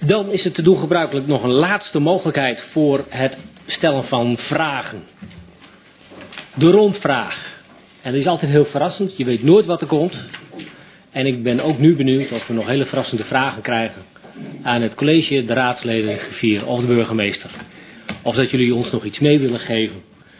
Dan is het te doen gebruikelijk nog een laatste mogelijkheid voor het stellen van vragen. De rondvraag. En dat is altijd heel verrassend. Je weet nooit wat er komt. En ik ben ook nu benieuwd of we nog hele verrassende vragen krijgen aan het college, de raadsleden, de griffier of de burgemeester. Of dat jullie ons nog iets mee willen geven.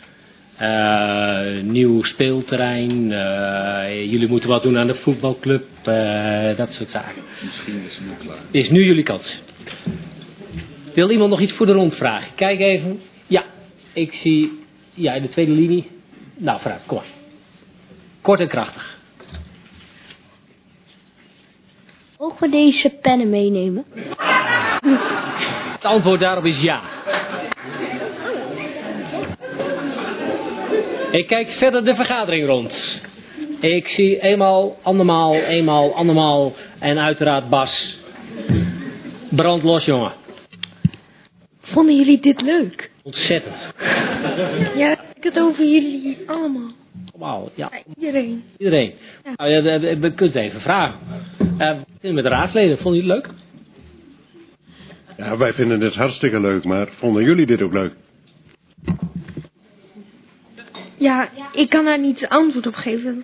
Nieuw speelterrein. Jullie moeten wat doen aan de voetbalclub. Dat soort zaken. Misschien is het nu klaar. Is nu jullie kans. Wil iemand nog iets voor de rondvraag? Kijk even. Ja, ik zie. Ja, in de tweede linie. Nou, vooruit, kom maar. Kort en krachtig. Mogen we deze pennen meenemen? Het antwoord daarop is ja. Ik kijk verder de vergadering rond. Ik zie eenmaal, andermaal en uiteraard Bas. Brand los, jongen. Vonden jullie dit leuk? Ontzettend. Ja, ik het over jullie allemaal. Wauw, ja. Iedereen. Iedereen. Ja. Nou, ja, we kunnen het even vragen. Met de raadsleden, vonden jullie het leuk? Ja, wij vinden het hartstikke leuk, maar vonden jullie dit ook leuk? Ja, ik kan daar niet antwoord op geven.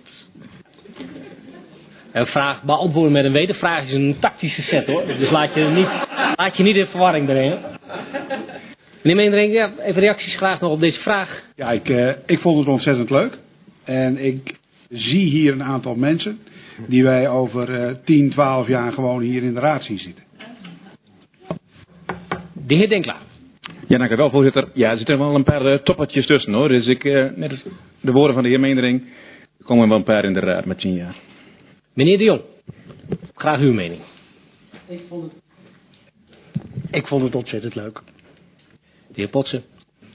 Een vraag beantwoorden met een wedervraag is een tactische set, hoor. Dus laat je niet in verwarring brengen. Meneer Meendering, ja, even reacties graag nog op deze vraag. Ja, ik vond het ontzettend leuk. En ik zie hier een aantal mensen die wij over 10, 12 jaar gewoon hier in de raad zien zitten. De heer Denklaar. Ja, dank u wel, voorzitter. Ja, er zitten wel een paar toppertjes tussen, hoor. Dus net als de woorden van de heer Meendering, er komen wel een paar in de raad met 10 jaar. Meneer De Jong, graag uw mening. Ik vond het ontzettend leuk. De heer Potsen.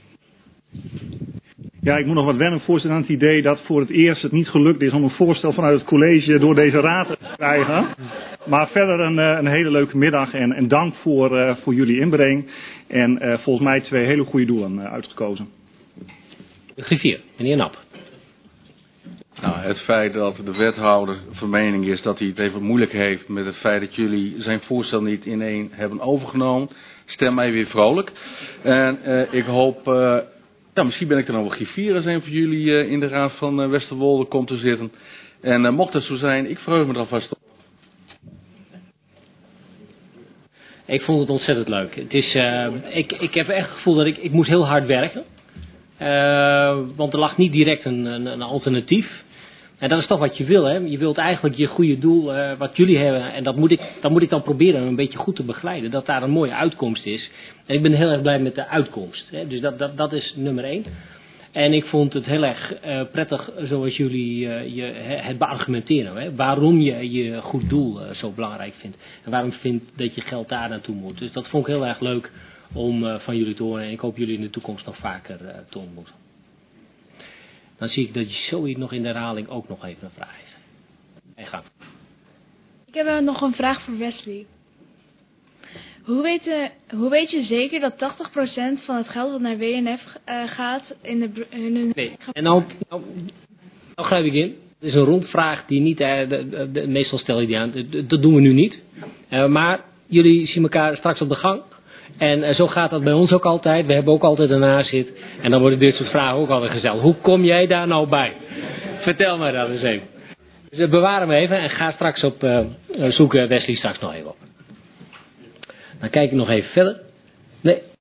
Ja, ik moet nog wat wennen, voorzitter, aan het idee dat voor het eerst het niet gelukt is om een voorstel vanuit het college door deze raad te krijgen. Maar verder een hele leuke middag en dank voor jullie inbreng. En volgens mij 2 hele goede doelen uitgekozen. De griffier, meneer Nap. Nou, het feit dat de wethouder van mening is dat hij het even moeilijk heeft met het feit dat jullie zijn voorstel niet in één hebben overgenomen, stemt mij weer vrolijk. En ik hoop, misschien ben ik er nog wel griffier als een van jullie in de raad van Westerwolde komt te zitten. En mocht dat zo zijn, ik verheug me er alvast op. Ik vond het ontzettend leuk. Het is, ik heb echt het gevoel dat ik moest heel hard werken. Want er lag niet direct een alternatief. En dat is toch wat je wil, hè? Je wilt eigenlijk je goede doel, wat jullie hebben. En dat moet ik dan proberen een beetje goed te begeleiden. Dat daar een mooie uitkomst is. En ik ben heel erg blij met de uitkomst. Hè? Dus dat is nummer 1. En ik vond het heel erg prettig zoals jullie het beargumenteren. Hè? Waarom je je goed doel zo belangrijk vindt. En waarom vindt dat je geld daar naartoe moet. Dus dat vond ik heel erg leuk om van jullie te horen. En ik hoop jullie in de toekomst nog vaker te ontmoeten. Dan zie ik dat je zoiets nog in de herhaling ook nog even een vraag is. En ga. Ik heb nog een vraag voor Wesley. Hoe weet je zeker dat 80% van het geld dat naar WNF gaat in de... Nee, en nou grijp ik in. Het is een rondvraag die niet... meestal stel je die aan. Dat doen we nu niet. Maar jullie zien elkaar straks op de gang. En zo gaat dat bij ons ook altijd. We hebben ook altijd een nazit. En dan worden dit soort vragen ook altijd gesteld. Hoe kom jij daar nou bij? Vertel mij dat eens even. Dus bewaar hem even en ga straks zoek Wesley straks nog even op. Dan kijk ik nog even verder. Nee.